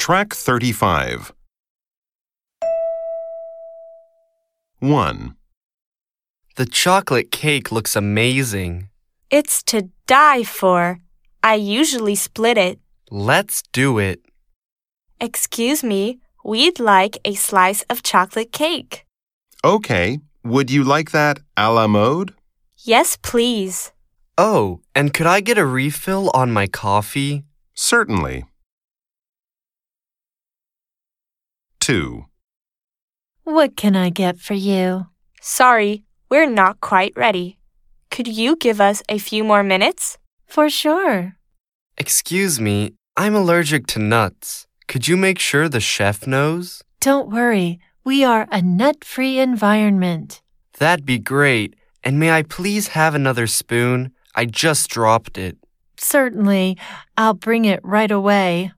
Track 35. 1. The chocolate cake looks amazing. It's to die for. I usually split it. Let's do it. Excuse me, we'd like a slice of chocolate cake. Okay, would you like that a la mode? Yes, please. Oh, and could I get a refill on my coffee? Certainly. 2. What can I get for you? Sorry, we're not quite ready. Could you give us a few more minutes? For sure. Excuse me, I'm allergic to nuts. Could you make sure the chef knows? Don't worry, we are a nut-free environment. That'd be great. And may I please have another spoon? I just dropped it. Certainly, I'll bring it right away.